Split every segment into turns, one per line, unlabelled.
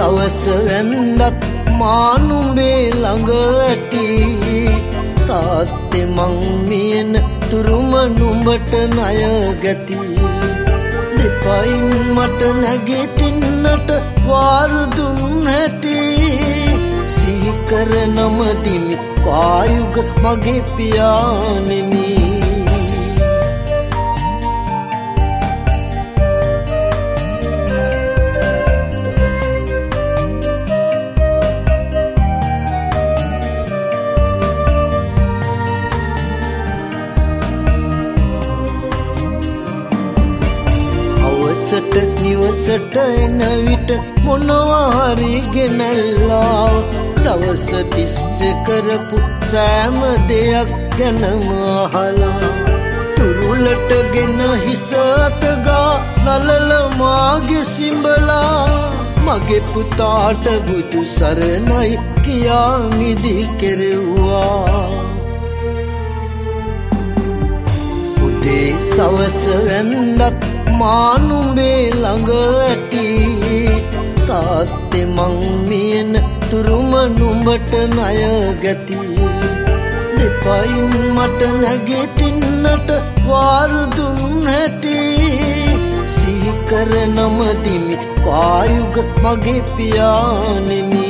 සවස වැන්දත් මානුඹේ ළඟ ඇති තාත්තේ මං මියන තුරුම නුඹට ණය ගැති දෙපයින් මට නැගිටින්නට වාරු දුන් ඇති සීකර නමදිමි පායුග මගේ පියාණෙනි නිවසට එන විට මොනවා හරි ගෙනල්ලා දවස තිස්සේ කරපු සෑම දෙයක් ගැනම අහලා තුරුලටගෙන හිස අතගා නලල මාගේ සිඹලා මගේ පුතාට බුදු සරණයි කියා නිදි කෙරෙව්වා උදේ සවස වැන්දත් මානුඹේ ළඟ ඇති තාත්තේ මං මියන තුරුම නුඹට ණය ගැති දෙපයින් මට නැගිටින්නට වාරු දුන් ඇති සීකර නමදිමි පායුග මගේ පියාණෙනි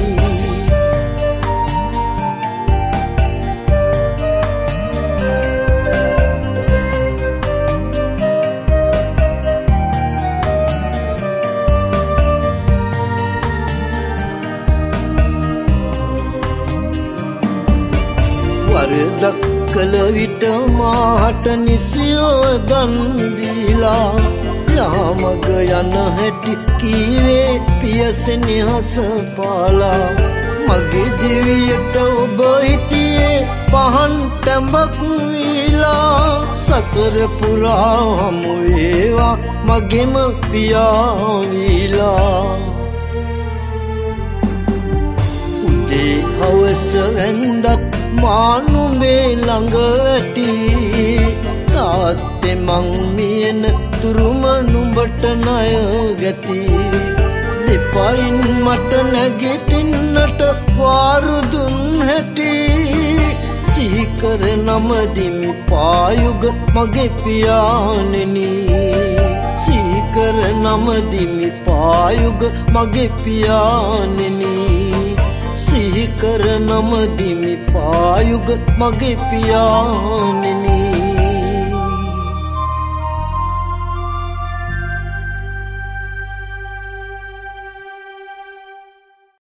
වරදක් කළ විට මාට නිසියව දන් දීලා යාමග යන හැටි කීවේ පියසෙනෙහස පාලා මගේ දිවියට ඔබ හිටියේ පහන් ටැඹක් වීලා සසර පුරා හමු වේවා මගේම පියා වීලා උදේ හවස වැන්දත් මානුඹේ ළඟ ඇති තාත්තේ මං මියන තුරුම නුඹට ණය ගැති දෙපයින් මට නැගිටින්නට වාරු දුන් ඇති සීකර නමදිමි පායුග මගේ පියාණෙනි සීකර නමදිමි පායුග මගේ පියාණෙනි සීකර නමදිමි පායුග මගේ පියාණෙනි